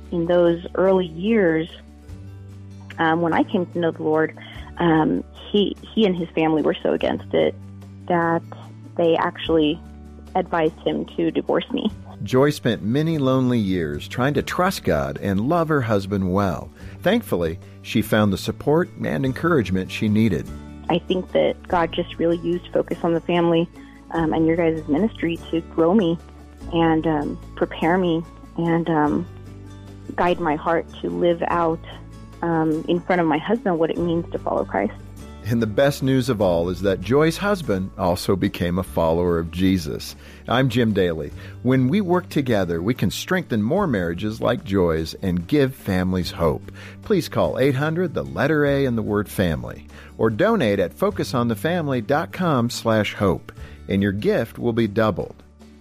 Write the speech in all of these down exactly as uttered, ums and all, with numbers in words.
in those early years, um, when I came to know the Lord, um, he he and his family were so against it that they actually advised him to divorce me. Joy spent many lonely years trying to trust God and love her husband well. Thankfully, she found the support and encouragement she needed. I think that God just really used Focus on the Family um, and your guys' ministry to grow me and um, prepare me and um, guide my heart to live out um, in front of my husband what it means to follow Christ. And the best news of all is that Joy's husband also became a follower of Jesus. I'm Jim Daly. When we work together, we can strengthen more marriages like Joy's and give families hope. Please call eight hundred, the letter A in the word family, or donate at focusonthefamily.com slash hope, and your gift will be doubled.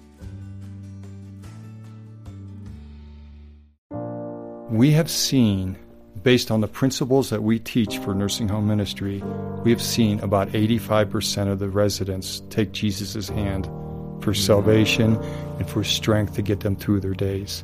We have seen, based on the principles that we teach for nursing home ministry, we have seen about eighty-five percent of the residents take Jesus' hand for salvation and for strength to get them through their days.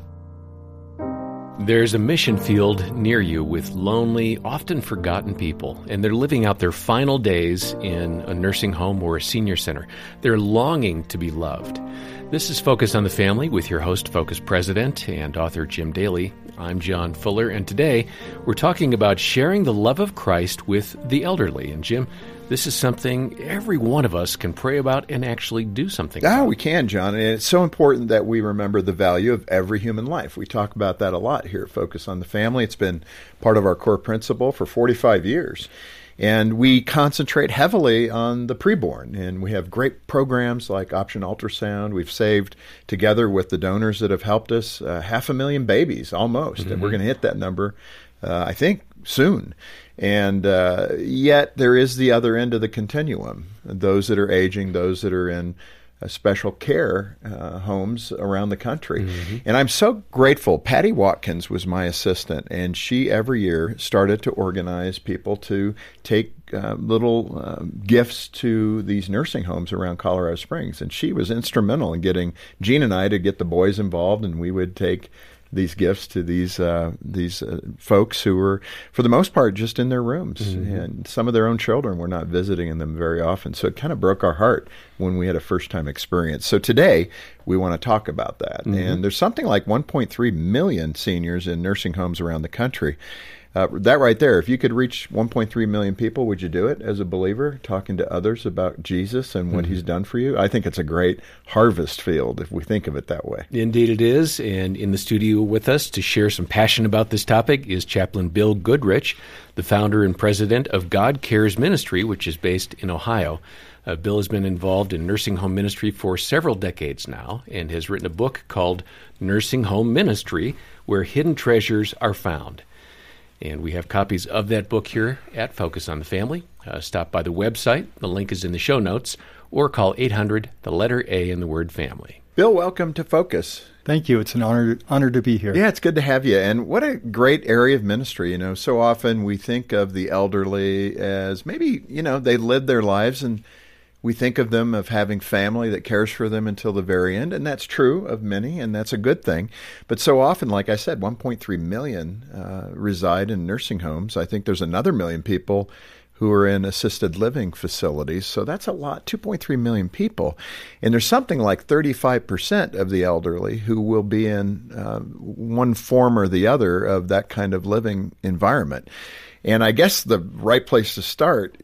There's a mission field near you with lonely, often forgotten people, and they're living out their final days in a nursing home or a senior center. They're longing to be loved. This is Focus on the Family with your host, Focus President and author Jim Daly. I'm John Fuller, and today we're talking about sharing the love of Christ with the elderly. And Jim, this is something every one of us can pray about and actually do something about. Oh, we can, John. And it's so important that we remember the value of every human life. We talk about that a lot here at Focus on the Family. It's been part of our core principle for forty-five years. And we concentrate heavily on the preborn, and we have great programs like Option Ultrasound. We've saved, together with the donors that have helped us, uh, half a million babies almost, mm-hmm. and we're going to hit that number, uh, I think, soon. And uh, yet there is the other end of the continuum, those that are aging, those that are in uh, special care uh, homes around the country. Mm-hmm. And I'm so grateful. Patty Watkins was my assistant, and she every year started to organize people to take uh, little uh, gifts to these nursing homes around Colorado Springs. And she was instrumental in getting Gene and I to get the boys involved, and we would take these gifts to these uh, these uh, folks who were, for the most part, just in their rooms. Mm-hmm. And some of their own children were not visiting them very often. So it kind of broke our heart when we had a first-time experience. So today, we want to talk about that. Mm-hmm. And there's something like one point three million seniors in nursing homes around the country. Uh, that right there, if you could reach one point three million people, would you do it as a believer, talking to others about Jesus and what mm-hmm. he's done for you? I think it's a great harvest field if we think of it that way. Indeed it is. And in the studio with us to share some passion about this topic is Chaplain Bill Goodrich, the founder and president of God Cares Ministry, which is based in Ohio. Uh, Bill has been involved in nursing home ministry for several decades now and has written a book called Nursing Home Ministry, Where Hidden Treasures Are Found. And we have copies of that book here at Focus on the Family. Uh, stop by the website. The link is in the show notes. Or call eight hundred, the letter A in the word family. Bill, welcome to Focus. Thank you. It's an honor honor to be here. Yeah, it's good to have you. And what a great area of ministry. You know, so often we think of the elderly as maybe, you know, they live their lives and we think of them of having family that cares for them until the very end, and that's true of many, and that's a good thing. But so often, like I said, one point three million uh, reside in nursing homes. I think there's another million people who are in assisted living facilities, so that's a lot, two point three million people. And there's something like thirty-five percent of the elderly who will be in uh, one form or the other of that kind of living environment. And I guess the right place to start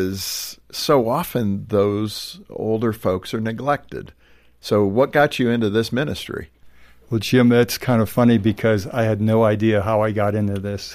is so often those older folks are neglected. So what got you into this ministry? Well, Jim, that's kind of funny because I had no idea how I got into this.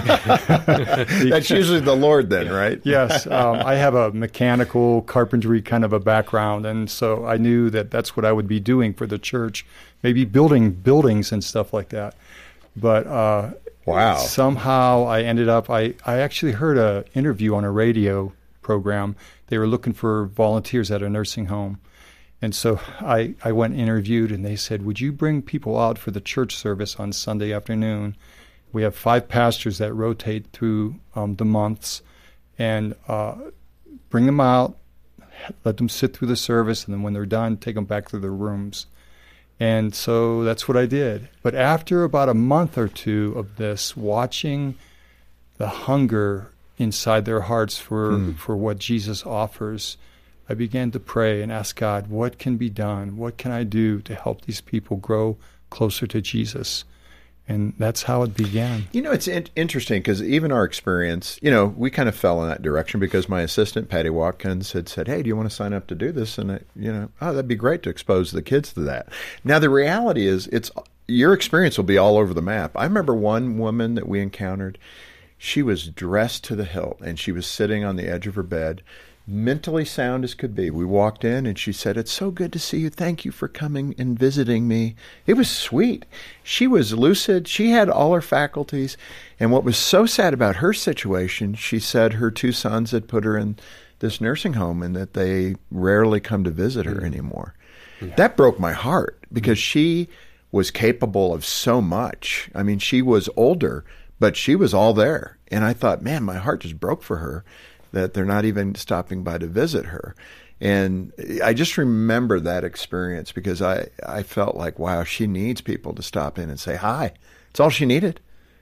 That's usually the Lord then, right? Yes. Um, I have a mechanical carpentry kind of a background, and so I knew that that's what I would be doing for the church, maybe building buildings and stuff like that. But uh, wow. somehow I ended up, I, I actually heard an interview on a radio program. They were looking for volunteers at a nursing home. And so I, I went and interviewed, and they said, would you bring people out for the church service on Sunday afternoon? We have five pastors that rotate through um, the months, and uh, bring them out, let them sit through the service, and then when they're done, take them back to their rooms. And so that's what I did. But after about a month or two of this, watching the hunger inside their hearts for, mm. for what Jesus offers, I began to pray and ask God, what can be done? What can I do to help these people grow closer to Jesus? And that's how it began. You know, it's in- interesting because even our experience, you know, we kind of fell in that direction because my assistant, Patty Watkins, had said, hey, do you want to sign up to do this? And, I, you know, oh, that'd be great to expose the kids to that. Now, the reality is it's your experience will be all over the map. I remember one woman that we encountered. She was dressed to the hilt, and she was sitting on the edge of her bed, mentally sound as could be. We walked in, and she said, it's so good to see you. Thank you for coming and visiting me. It was sweet. She was lucid. She had all her faculties. And what was so sad about her situation, she said her two sons had put her in this nursing home and that they rarely come to visit her mm. anymore. Yeah. That broke my heart because mm. she was capable of so much. I mean, she was older, but she was all there. And I thought, man, my heart just broke for her that they're not even stopping by to visit her. And I just remember that experience because I, I felt like, wow, she needs people to stop in and say hi. It's all she needed.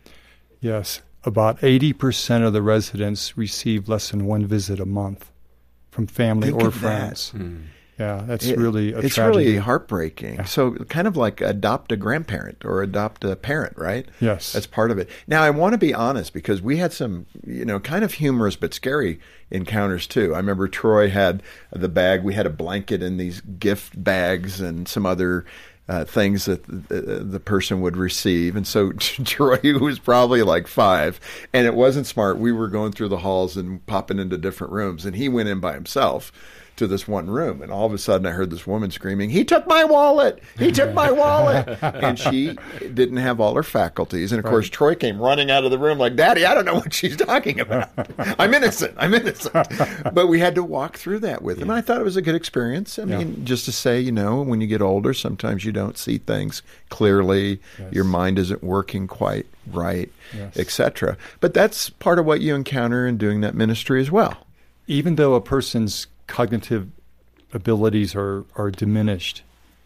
Yes. About eighty percent of the residents receive less than one visit a month from family Think or of friends. That. Hmm. Yeah, that's it, really a it's tragedy. really heartbreaking. Yeah. So kind of like adopt a grandparent or adopt a parent, right? Yes. That's part of it. Now, I want to be honest because we had some, you know, kind of humorous but scary encounters too. I remember Troy had the bag. We had a blanket in these gift bags and some other uh, things that the, the person would receive. And so Troy, who was probably like five, and it wasn't smart, we were going through the halls and popping into different rooms, and he went in by himself to this one room, and all of a sudden I heard this woman screaming, he took my wallet! He took my wallet! And she didn't have all her faculties. And of right. course, Troy came running out of the room like, Daddy, I don't know what she's talking about. I'm innocent. I'm innocent. But we had to walk through that with him. Yeah. And I thought it was a good experience. I yeah. mean, just to say, you know, when you get older, sometimes you don't see things clearly. Yes. Your mind isn't working quite right, yes. et cetera. But that's part of what you encounter in doing that ministry as well. Even though a person's cognitive abilities are, are diminished,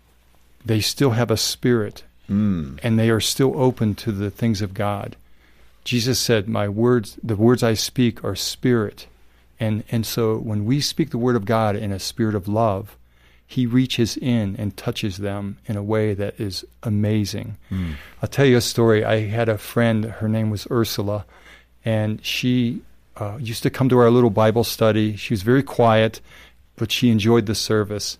they still have a spirit, mm. and they are still open to the things of God. Jesus said, "My words, the words I speak are spirit." And and so when we speak the word of God in a spirit of love, he reaches in and touches them in a way that is amazing. Mm. I'll tell you a story. I had a friend, her name was Ursula, and she Uh, used to come to our little Bible study. She was very quiet, but she enjoyed the service.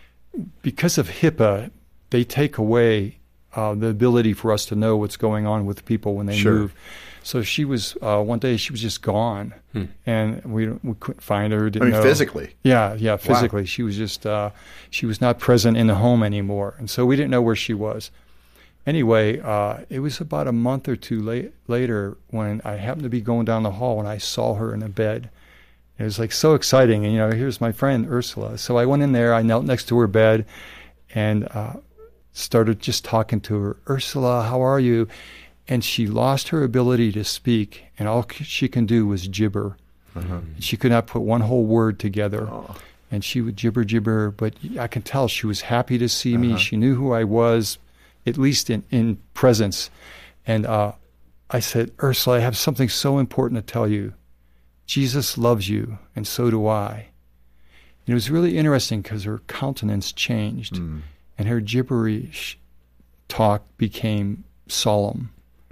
Because of HIPAA, they take away uh, the ability for us to know what's going on with people when they sure. move. So she was, uh, one day she was just gone, hmm. and we we couldn't find her. Didn't I mean, know. physically? Yeah, yeah, physically. Wow. She was just, uh, she was not present in the home anymore, and so we didn't know where she was. Anyway, uh, it was about a month or two late, later when I happened to be going down the hall and I saw her in a bed. It was like so exciting. And, you know, here's my friend Ursula. So I went in there, I knelt next to her bed and uh, started just talking to her. Ursula, how are you? And she lost her ability to speak, and all she can do was gibber. Uh-huh. She could not put one whole word together. Oh. And she would gibber, gibber, but I can tell she was happy to see uh-huh. me. She knew who I was, at least in, in presence. And uh, I said, Ursula, I have something so important to tell you. Jesus loves you, and so do I. And it was really interesting because her countenance changed, mm. and her gibberish talk became solemn,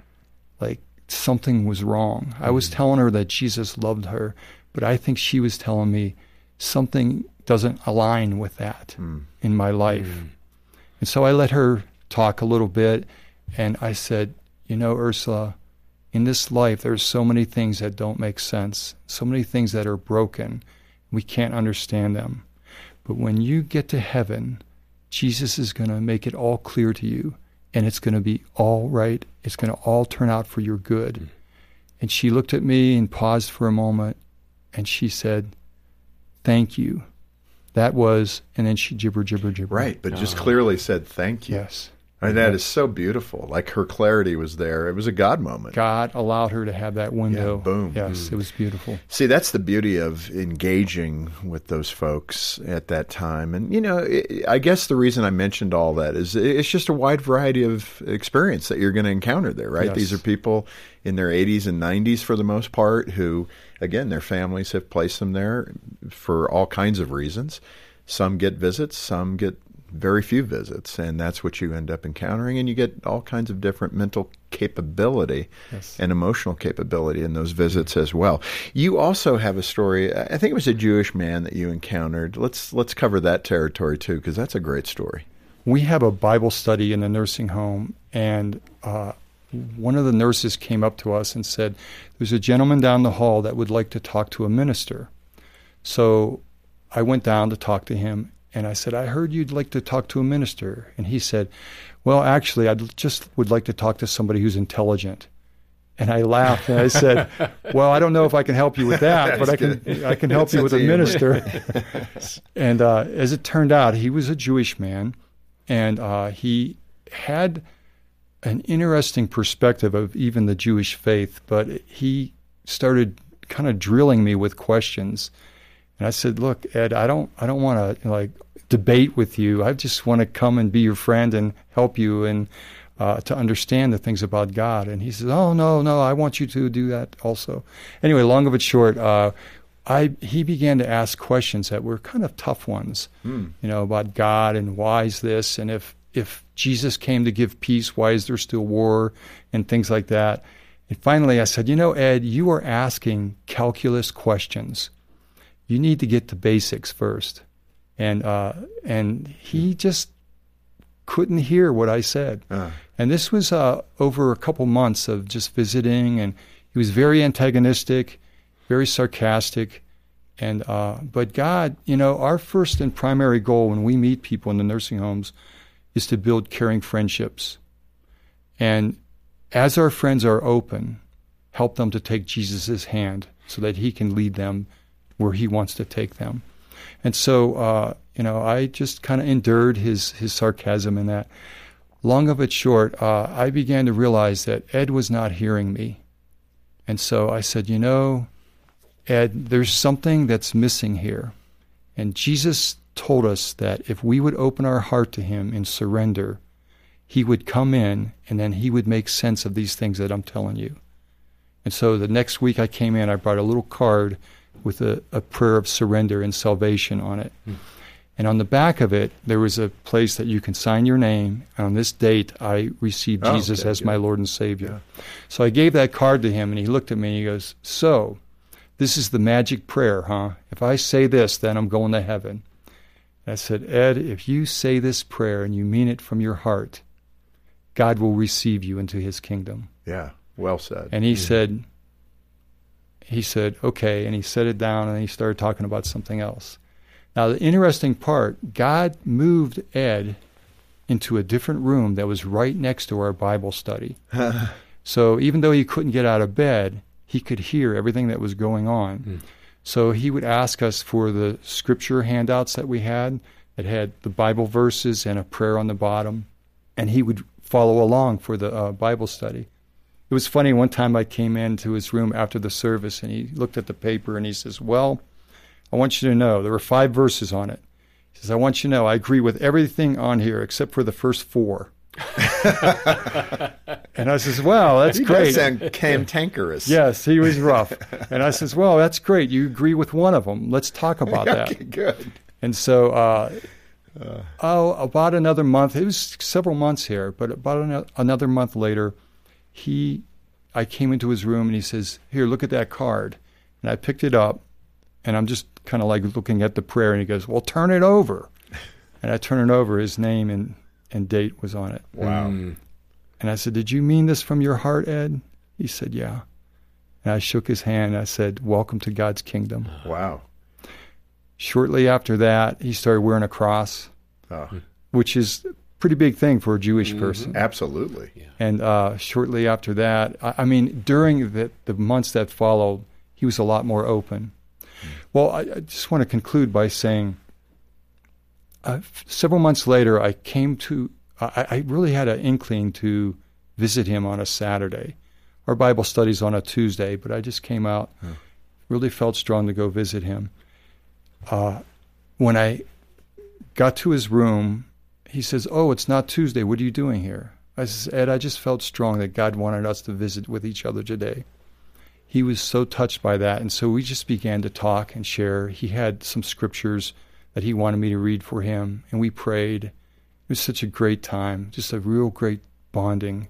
like something was wrong. Mm. I was telling her that Jesus loved her, but I think she was telling me something doesn't align with that mm. in my life. Mm. And so I let her talk a little bit, and I said, you know, Ursula, in this life there's so many things that don't make sense, so many things that are broken. We can't understand them. But when you get to heaven, Jesus is going to make it all clear to you, and it's going to be all right. It's going to all turn out for your good. Mm. And she looked at me and paused for a moment, and she said, thank you. That was, and then she gibber, gibber, gibber. Right, but just oh. clearly said thank you. Yes. And that is so beautiful. Like her clarity was there. It was a God moment. God allowed her to have that window. Yeah, boom. Yes, Mm. it was beautiful. See, that's the beauty of engaging with those folks at that time. And, you know, it, I guess the reason I mentioned all that is it's just a wide variety of experience that you're going to encounter there, right? Yes. These are people in their eighties and nineties for the most part who, again, their families have placed them there for all kinds of reasons. Some get visits, some get very few visits, and that's what you end up encountering, and you get all kinds of different mental capability Yes. and emotional capability in those visits as well. You also have a story, I think it was a Jewish man that you encountered. Let's let's cover that territory too, because that's a great story. We have a Bible study in the nursing home, and uh, one of the nurses came up to us and said, there's a gentleman down the hall that would like to talk to a minister. So I went down to talk to him, and I said, I heard you'd like to talk to a minister. And he said, well, actually, I just would like to talk to somebody who's intelligent. And I laughed, and I said, well, I don't know if I can help you with that, but I can I can help you with a minister. And uh, as it turned out, he was a Jewish man, and uh, he had an interesting perspective of even the Jewish faith, but he started kind of drilling me with questions. And I said, look, Ed, I don't I don't want to like debate with you. I just want to come and be your friend and help you and uh, to understand the things about God. And he says, oh, no, no, I want you to do that also. Anyway, long of it short, uh, I he began to ask questions that were kind of tough ones, mm. you know, about God and why is this, and if if Jesus came to give peace, why is there still war, and things like that. And finally I said, you know, Ed, you are asking calculus questions. You need to get to basics first. And uh, and he just couldn't hear what I said. Uh. And this was uh, over a couple months of just visiting, and he was very antagonistic, very sarcastic. And uh, but God, you know, our first and primary goal when we meet people in the nursing homes is to build caring friendships. And as our friends are open, help them to take Jesus' hand so that he can lead them where he wants to take them. And so, uh, you know, I just kind of endured his, his sarcasm in that. Long of it short, uh, I began to realize that Ed was not hearing me. And so I said, you know, Ed, there's something that's missing here. And Jesus told us that if we would open our heart to him and surrender, he would come in and then he would make sense of these things that I'm telling you. And so the next week I came in, I brought a little card with a, a prayer of surrender and salvation on it. Mm. And on the back of it, there was a place that you can sign your name. And on this date, I received oh, Jesus okay, as good. my Lord and Savior. Yeah. So I gave that card to him, and he looked at me and he goes, so, this is the magic prayer, huh? If I say this, then I'm going to heaven. And I said, Ed, if you say this prayer and you mean it from your heart, God will receive you into his kingdom. Yeah, well said. And he mm-hmm. said, he said, okay, and he set it down and he started talking about something else. Now, the interesting part, God moved Ed into a different room that was right next to our Bible study. So even though he couldn't get out of bed, he could hear everything that was going on. Mm. So he would ask us for the scripture handouts that we had that had the Bible verses and a prayer on the bottom, and he would follow along for the uh, Bible study. It was funny, one time I came into his room after the service, and he looked at the paper, and he says, well, I want you to know, there were five verses on it. He says, I want you to know, I agree with everything on here except for the first four. And I says, well, that's he great. He does sound cantankerous. Yes, he was rough. And I says, well, that's great. You agree with one of them. Let's talk about okay, that. Good. And so, uh, uh, oh, about another month, it was several months here, but about an- another month later, he, I came into his room and he says, here, look at that card. And I picked it up, and I'm just kind of like looking at the prayer, and he goes, well, turn it over. And I turn it over, his name and, and date was on it. Wow. Mm. And I said, did you mean this from your heart, Ed? He said, yeah. And I shook his hand, and I said, welcome to God's kingdom. Wow. Shortly after that, he started wearing a cross, oh. which is a pretty big thing for a Jewish mm-hmm. person. Absolutely. Yeah. And uh, shortly after that, I, I mean, during the, the months that followed, he was a lot more open. Mm. Well, I, I just want to conclude by saying, uh, several months later, I came to I, I really had an inkling to visit him on a Saturday. Our Bible study's on a Tuesday, but I just came out, yeah. really felt strong to go visit him. Uh, when I got to his room, he says, "Oh, it's not Tuesday. What are you doing here?" I said, "Ed, I just felt strong that God wanted us to visit with each other today." He was so touched by that, and so we just began to talk and share. He had some scriptures that he wanted me to read for him, and we prayed. It was such a great time, just a real great bonding.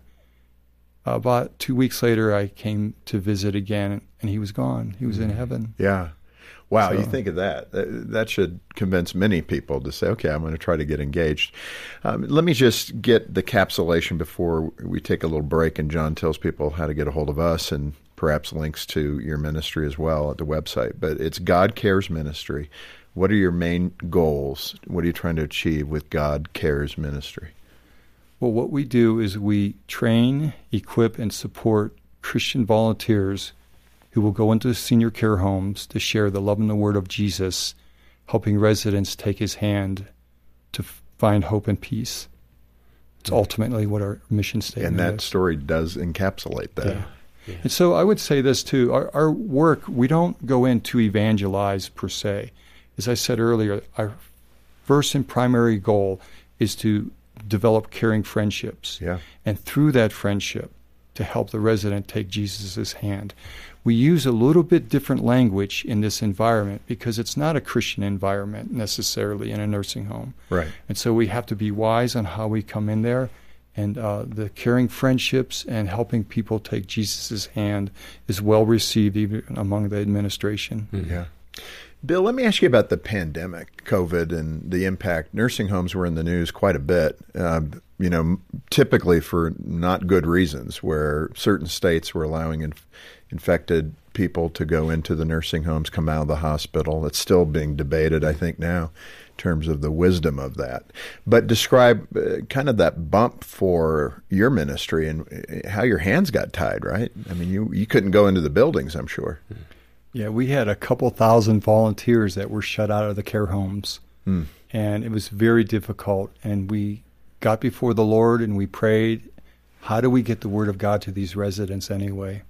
Uh, about two weeks later, I came to visit again, and he was gone. He was mm. in heaven. Yeah. Wow, So- you think of that. That that should convince many people to say, okay, I'm going to try to get engaged. Um, let me just get the capsulation before we take a little break, and John tells people how to get a hold of us and perhaps links to your ministry as well at the website. But it's God Cares Ministry. What are your main goals? What are you trying to achieve with God Cares Ministry? Well, what we do is we train, equip, and support Christian volunteers who will go into senior care homes to share the love and the word of Jesus, helping residents take his hand to f- find hope and peace. It's ultimately what our mission statement And that is. story does encapsulate that. Yeah. Yeah. And so I would say this too, our, our work, we don't go in to evangelize per se. As I said earlier, our first and primary goal is to develop caring friendships. Yeah. And through that friendship, to help the resident take Jesus' hand. We use a little bit different language in this environment because it's not a Christian environment necessarily in a nursing home. Right. And so we have to be wise on how we come in there. And uh, the caring friendships and helping people take Jesus' hand is well received even among the administration. Mm-hmm. Yeah. Bill, let me ask you about the pandemic, COVID, and the impact. Nursing homes were in the news quite a bit, uh, you know, typically for not good reasons, where certain states were allowing inf- infected people to go into the nursing homes, come out of the hospital. It's still being debated, I think, now in terms of the wisdom of that. But describe uh, kind of that bump for your ministry and how your hands got tied, right? I mean, you, you couldn't go into the buildings, I'm sure. Yeah, we had a couple thousand volunteers that were shut out of the care homes, Mm. and it was very difficult. And we got before the Lord and we prayed, how do we get the Word of God to these residents anyway?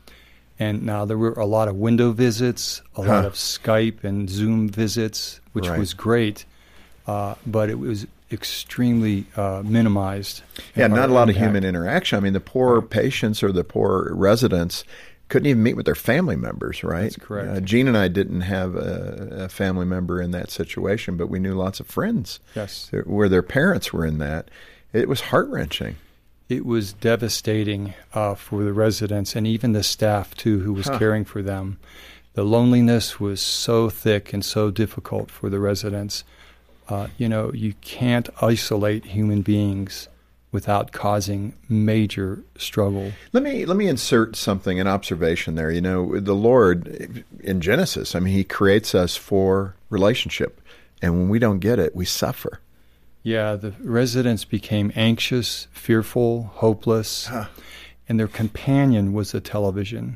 And now there were a lot of window visits, a Huh. lot of Skype and Zoom visits, which Right. was great, uh, but it was extremely uh, minimized. Yeah, in not our a lot of impact. human interaction. I mean, the poor patients or the poor residents couldn't even meet with their family members, right? That's correct. Uh, Gene and I didn't have a, a family member in that situation, but we knew lots of friends Yes. that- where their parents were in that. It was heart-wrenching. It was devastating uh, for the residents and even the staff, too, who was Huh. caring for them. The loneliness was so thick and so difficult for the residents. Uh, you know, you can't isolate human beings without causing major struggle. Let me let me insert something, an observation there. You know, the Lord in Genesis, I mean, He creates us for relationship, and when we don't get it, we suffer. Yeah, the residents became anxious, fearful, hopeless, Huh. and their companion was the television.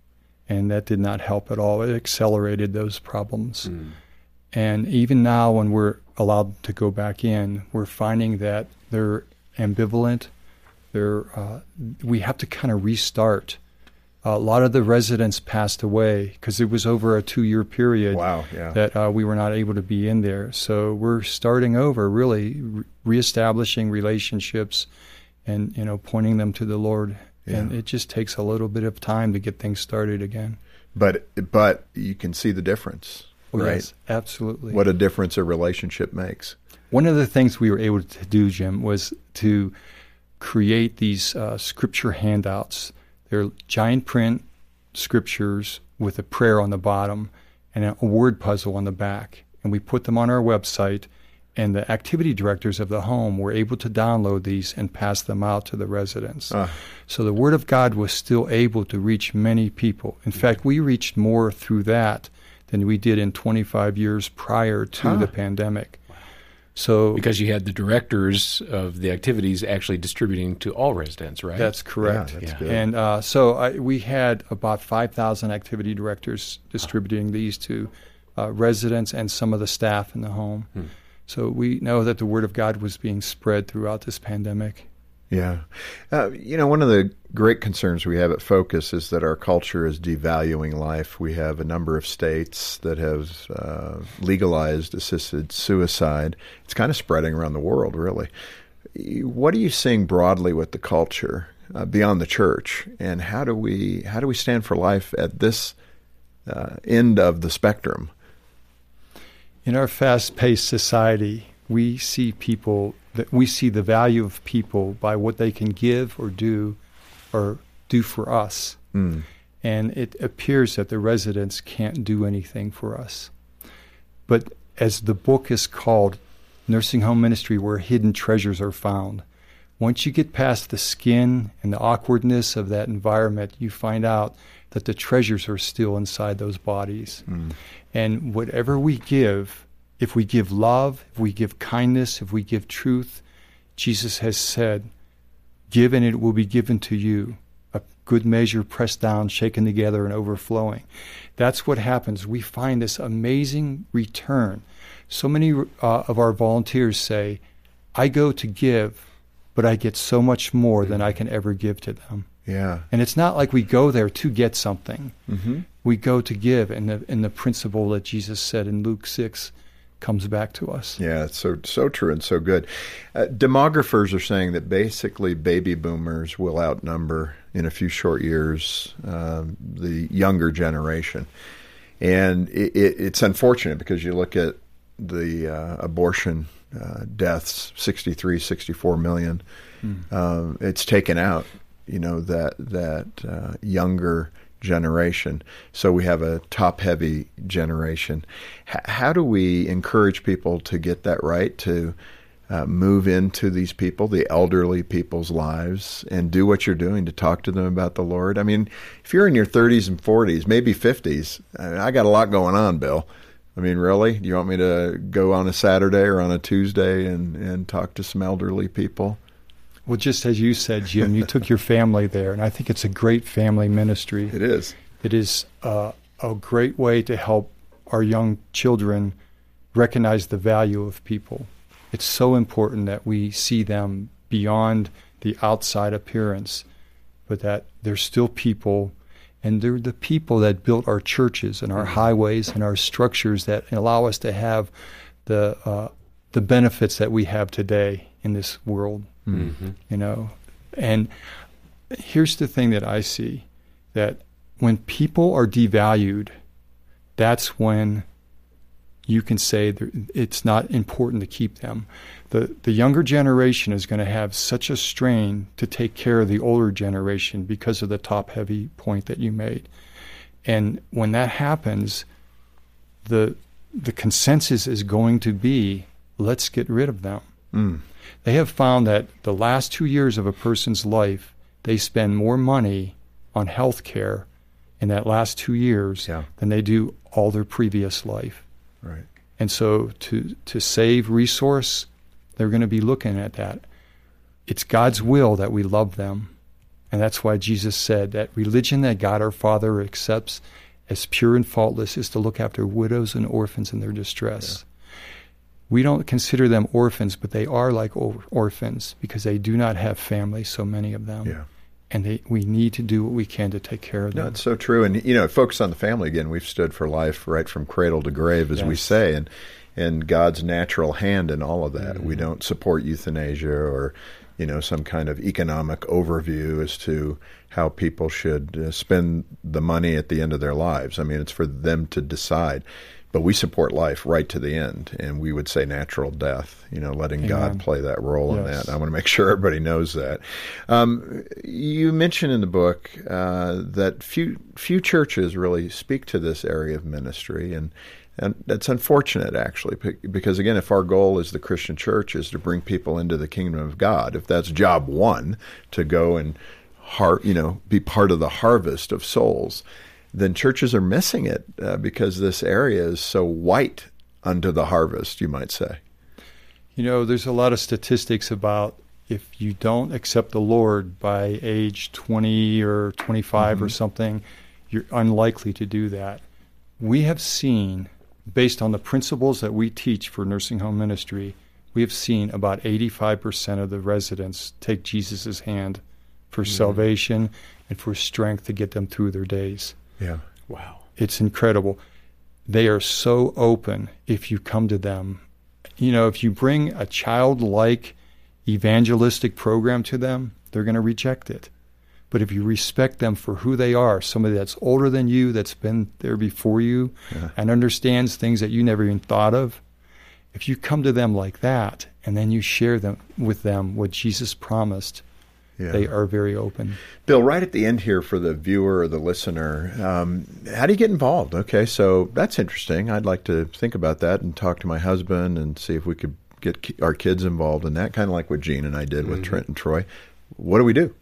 And that did not help at all. It accelerated those problems. Mm. And even now, when we're allowed to go back in, we're finding that they're ambivalent. They're, uh, we have to kind of restart. Uh, a lot of the residents passed away because it was over a two-year period Wow, yeah. that uh, we were not able to be in there. So we're starting over, really re- reestablishing relationships and, you know, pointing them to the Lord. And Yeah. it just takes a little bit of time to get things started again. But but you can see the difference, Oh, right? yes, absolutely. What a difference a relationship makes. One of the things we were able to do, Jim, was to create these uh, scripture handouts. They're giant print scriptures with a prayer on the bottom and a word puzzle on the back. And we put them on our website, and the activity directors of the home were able to download these and pass them out to the residents. Ah. So the Word of God was still able to reach many people. In fact, we reached more through that than we did in twenty-five years prior to Huh. the pandemic. So Because you had the directors of the activities actually distributing to all residents, right? that's correct. Yeah, that's Yeah. good. And uh, so I, we had about five thousand activity directors distributing these to uh, residents and some of the staff in the home. Hmm. So we know that the Word of God was being spread throughout this pandemic. Yeah. Uh, you know, one of the great concerns we have at Focus is that our culture is devaluing life. We have a number of states that have uh, legalized assisted suicide. It's kind of spreading around the world, really. What are you seeing broadly with the culture uh, beyond the church, and how do we how do we stand for life at this uh, end of the spectrum? In our fast-paced society, we see people that we see the value of people by what they can give or do or do for us. Mm. And it appears that the residents can't do anything for us. But as the book is called, Nursing Home Ministry, Where Hidden Treasures Are Found, once you get past the skin and the awkwardness of that environment, you find out that the treasures are still inside those bodies. Mm. And whatever we give, if we give love, if we give kindness, if we give truth, Jesus has said, give and it will be given to you. A good measure pressed down, shaken together, and overflowing. That's what happens. We find this amazing return. So many uh, of our volunteers say, I go to give, but I get so much more than I can ever give to them. Yeah. And it's not like we go there to get something. Mm-hmm. We go to give, and the, and the principle that Jesus said in Luke six comes back to us. Yeah, it's so so true and so good. Uh, demographers are saying that basically baby boomers will outnumber in a few short years uh, the younger generation. And it, it, it's unfortunate because you look at the uh, abortion uh, deaths, sixty-three, sixty-four million. Mm. Um, it's taken out, you know, that, that uh, younger generation. So we have a top-heavy generation. H- how do we encourage people to get that right, to uh, move into these people, the elderly people's lives, and do what you're doing to talk to them about the Lord? I mean, if you're in your thirties and forties, maybe fifties, I got a lot going on, Bill. I mean, really? Do you want me to go on a Saturday or on a Tuesday and, and talk to some elderly people? Well, just as you said, Jim, you took your family there, and I think it's a great family ministry. It is. It is uh, a great way to help our young children recognize the value of people. It's so important that we see them beyond the outside appearance, but that they're still people, and they're the people that built our churches and our highways and our structures that allow us to have the uh, the benefits that we have today in this world. Mm-hmm. You know, and here's the thing that I see, that when people are devalued, that's when you can say it's not important to keep them. The the younger generation is going to have such a strain to take care of the older generation because of the top-heavy point that you made. And when that happens, the the consensus is going to be, let's get rid of them. Mm. They have found that the last two years of a person's life, they spend more money on health care in that last two years yeah. than they do all their previous life. Right. And so to to save resource, they're going to be looking at that. It's God's will that we love them. And that's why Jesus said that religion that God our Father accepts as pure and faultless is to look after widows and orphans in their distress. Yeah. We don't consider them orphans, but they are like or- orphans because they do not have family, so many of them. Yeah. And they, we need to do what we can to take care of them. No, it's so true. And, you know, focus on the family again. We've stood for life right from cradle to grave, as yes. we say, and and God's natural hand in all of that. Mm-hmm. We don't support euthanasia or, you know, some kind of economic overview as to how people should uh, spend the money at the end of their lives. I mean, it's for them to decide. But we support life right to the end, and we would say natural death, you know, letting Amen. God play that role yes. in that. I want to make sure everybody knows that. Um, you mentioned in the book uh, that few few churches really speak to this area of ministry, and, and that's unfortunate, actually, because, again, if our goal as the Christian church is to bring people into the kingdom of God, if that's job one, to go and, har- you know, be part of the harvest of souls, then churches are missing it uh, because this area is so white unto the harvest, you might say. You know, there's a lot of statistics about if you don't accept the Lord by age twenty or twenty-five mm-hmm. or something, you're unlikely to do that. We have seen based on the principles that we teach for nursing home ministry, we have seen about eighty-five percent of the residents take Jesus' hand for mm-hmm. salvation and for strength to get them through their days. Yeah. Wow. It's incredible. They are so open if you come to them. You know, if you bring a childlike evangelistic program to them, they're going to reject it. But if you respect them for who they are, somebody that's older than you, that's been there before you, yeah. and understands things that you never even thought of, if you come to them like that, and then you share them with them what Jesus promised, yeah. they are very open. Bill, right at the end here for the viewer or the listener, um, how do you get involved? Okay, so that's interesting. I'd like to think about that and talk to my husband and see if we could get ki- our kids involved in that, kind of like what Gene and I did mm-hmm. with Trent and Troy. What do we do?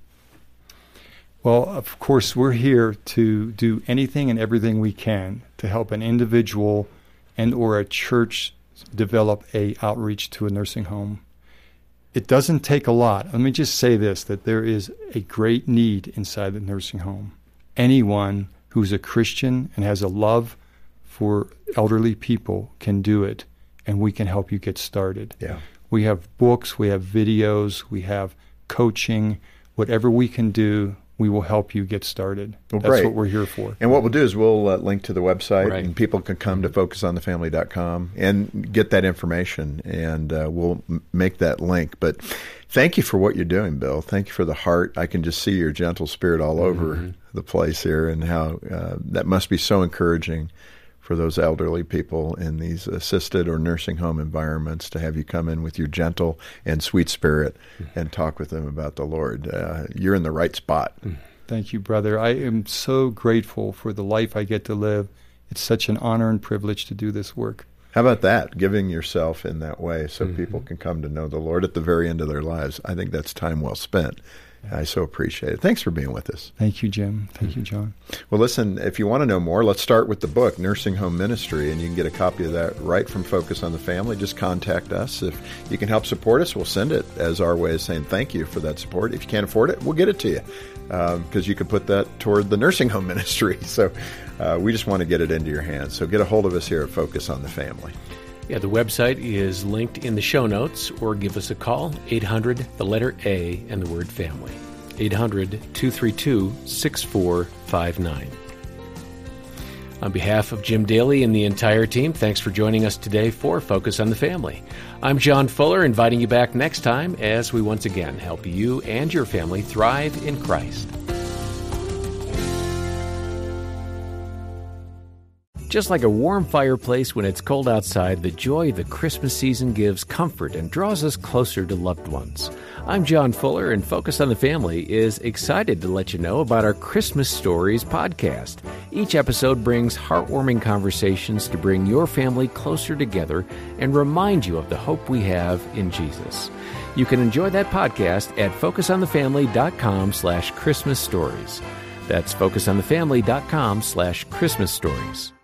Well, of course, we're here to do anything and everything we can to help an individual and or a church develop a outreach to a nursing home. It doesn't take a lot. Let me just say this, that there is a great need inside the nursing home. Anyone who's a Christian and has a love for elderly people can do it, and we can help you get started. Yeah. We have books, we have videos, we have coaching. Whatever we can do, we will help you get started. Well, That's great. what we're here for. And what we'll do is we'll uh, link to the website, right. and people can come to focus on the family dot com and get that information, and uh, we'll m- make that link. But thank you for what you're doing, Bill. Thank you for the heart. I can just see your gentle spirit all over mm-hmm. the place here, and how uh, that must be so encouraging for those elderly people in these assisted or nursing home environments to have you come in with your gentle and sweet spirit and talk with them about the Lord. Uh, you're in the right spot. Thank you, brother. I am so grateful for the life I get to live. It's such an honor and privilege to do this work. How about that, giving yourself in that way so mm-hmm. people can come to know the Lord at the very end of their lives? I think that's time well spent. I so appreciate it. Thanks for being with us. Thank you, Jim. Thank you, John. Well, listen, if you want to know more, let's start with the book, Nursing Home Ministry, and you can get a copy of that right from Focus on the Family. Just contact us. If you can help support us, we'll send it as our way of saying thank you for that support. If you can't afford it, we'll get it to you because um, you can put that toward the nursing home ministry. So uh, we just want to get it into your hands. So get a hold of us here at Focus on the Family. Yeah, the website is linked in the show notes, or give us a call, eight hundred, the letter A, and the word family, eight hundred, two three two, six four five nine. On behalf of Jim Daly and the entire team, thanks for joining us today for Focus on the Family. I'm John Fuller, inviting you back next time as we once again help you and your family thrive in Christ. Just like a warm fireplace when it's cold outside, the joy of the Christmas season gives comfort and draws us closer to loved ones. I'm John Fuller, and Focus on the Family is excited to let you know about our Christmas Stories podcast. Each episode brings heartwarming conversations to bring your family closer together and remind you of the hope we have in Jesus. You can enjoy that podcast at focusonthefamily.com slash Christmas stories. That's focusonthefamily.com slash Christmas stories.